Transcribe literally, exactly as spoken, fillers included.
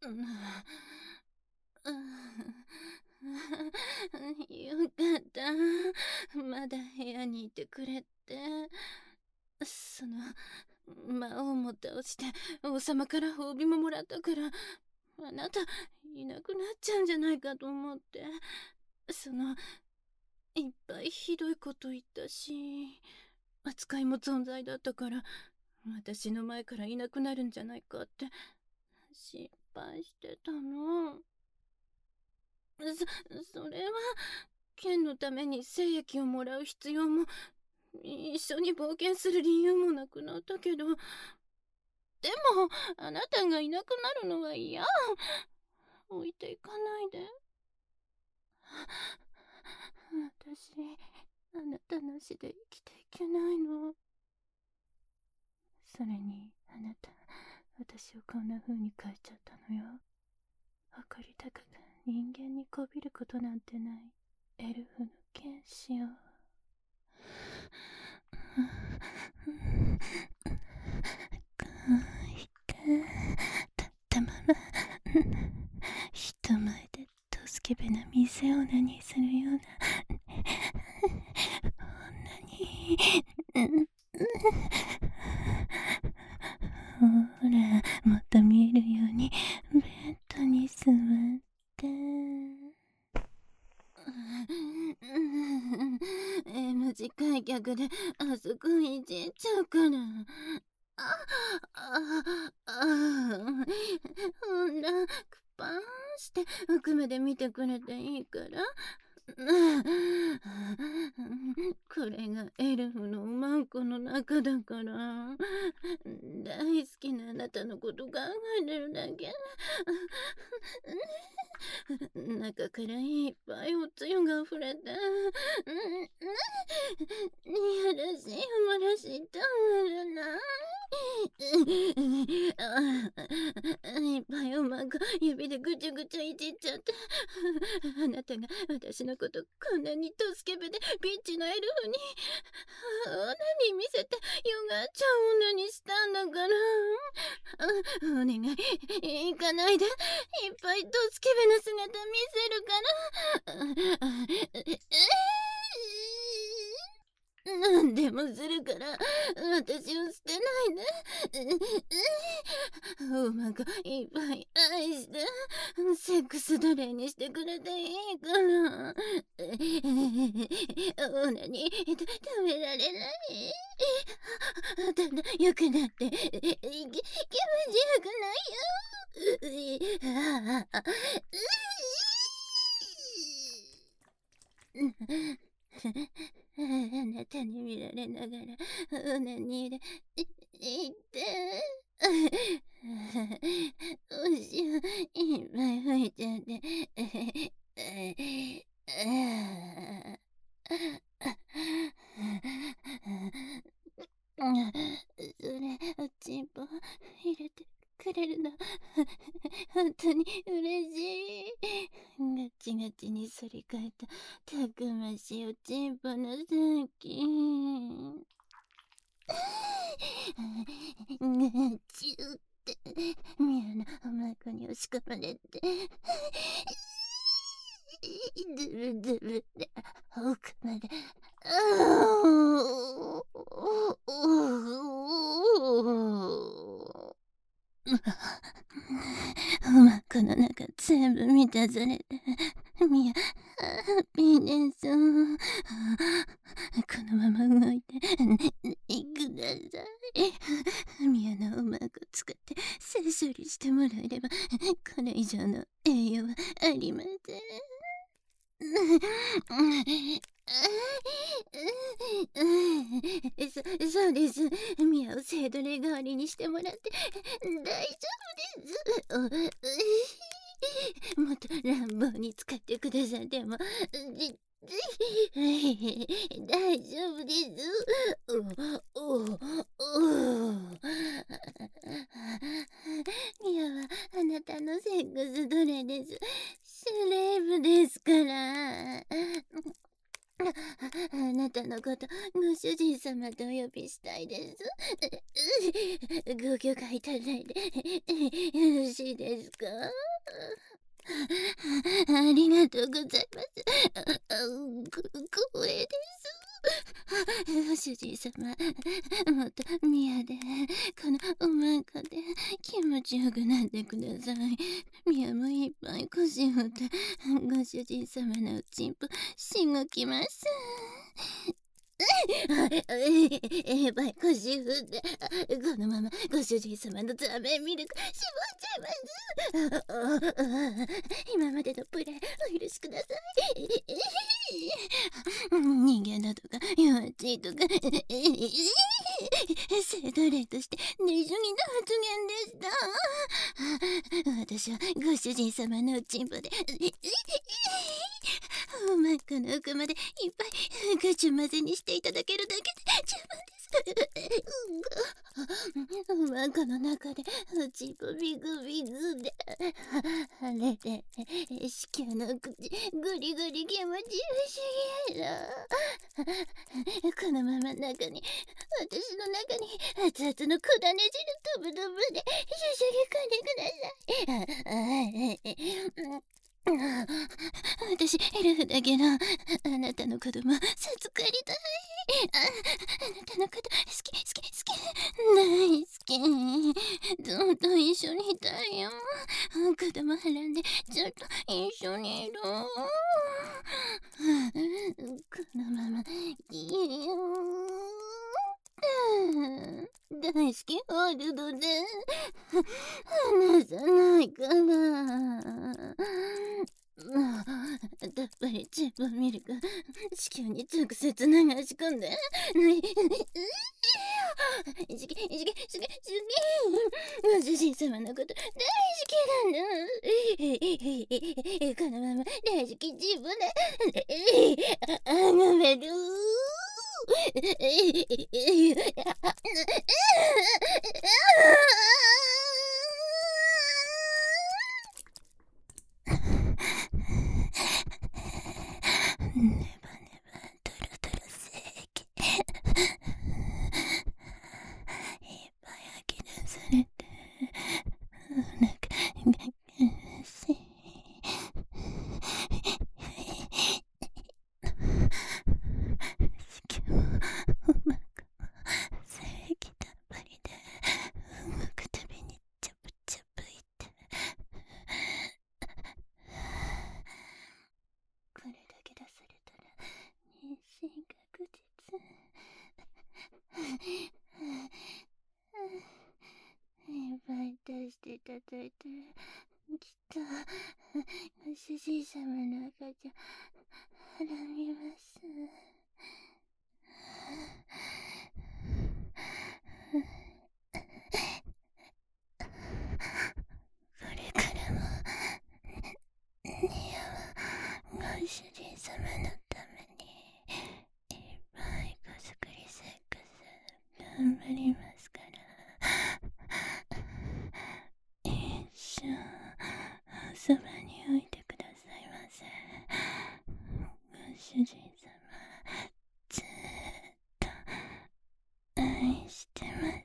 うん、よかった。まだ部屋にいてくれて。その魔王も倒して王様から褒美ももらったから、あなたいなくなっちゃうんじゃないかと思って。そのいっぱいひどいこと言ったし、扱いも存在だったから、私の前からいなくなるんじゃないかって心配してたの。そそれは剣のために精液をもらう必要も、一緒に冒険する理由もなくなったけど、でもあなたがいなくなるのは嫌。置いていかないで。私あなたなしで生きていけないの。それにあなた、私をこんな風に変えちゃったのよ。誇り高く人間にこびることなんてないエルフの剣士よ。こうしてたまま人前でとスケベな店オナニーするような女にほら、もっと見えるようにベッドに座ってM 字開脚であそこいじっちゃうから。あああほらクパーンして奥まで見てくれていいから。これがエルフのおまんこの中だから。大好きなあなたのこと考えてるだけ。中からいっぱいおつゆが溢れて、やだし漏らしたまらない。いっぱいおまんこ指でぐちゃぐちゃいじっちゃって、あなたが私のことこんなにドスケベでビッチのエルフにオナに見せてよがっちゃう女にしたんだから。お願い行かないで。いっぱいドスケベな姿見せるから。何でもするから私を捨てないで。おまがいっぱい愛してセックス奴隷にしてくれていいから。オナに食べられない。だんだん良くなって気持ちよくないよ。あなたに見られながらオナニーでいっておしをいっぱい吹いちゃって。それおちんぽ入れてくれるの本当に嬉しい。ガチガチに反り返ったたくましいおちんぽの先。ガチュってミアのおまこに押し込まれて、ズルズルで奥まで。おまこの中全部満たされて、ミアハッピーです。このまま動いていください。ミアのおまこ使って性処理してもらえればこれ以上の栄養はありません。そそうです。ミアをセイドレ代わりにしてもらって大丈夫です。もっと乱暴に使ってくださってもじ大丈夫です。おおおミアはあなたのセックス奴隷です。シュレーブですから。あなたのことご主人様とお呼びしたいです。ご許可いただいてよろしいですか？ 気持ちよくなってください。宮もいっぱい腰振ってご主人様のおちんぽしごきます。えばい腰振ってこのままご主人様のザメミルク絞っちゃいます。今までのプレイお許しください。人間だとか幼稚とか生徒例としてネズミの発言でした。私はご主人様のおちんぽで真っ赤な奥までいっぱいぐちゅ混ぜにしていただけるだけで十分です。うんまこの中でおちんぽビグビグであれで子宮の口グリグリ気持ちよしげな。このまま中に私の中に熱々のくだね汁とぶとぶでしゃしゃぎ込んでください。私エルフだけどあなたの子供授かりたい。ああなたのこと好き好き好き大好き。ずっと一緒にいたいよ。子供はらんでずっと一緒にいる。このままいいよ。大好きホールドで離さないから。やっぱりチップミルク子宮に直接流し込んで好き好き好き好きご主人様のこと大好きなの。このまま大好き自分であがめる。ネバネバトロトロ正義いっぱい吐き出されてお腹が苦しい。子宮もお腹も正義たっぷりでうまくたびにチャプチャプいってこれだけ出されたら妊娠確実。いっぱい出していただいたらきっとご主人様の赤ちゃんはらみます。これからもニアはご主人様のためにいっぱい子作りセックス頑張りますから。一生おそばに置いてくださいませ。ご主人様ずーっと愛してます。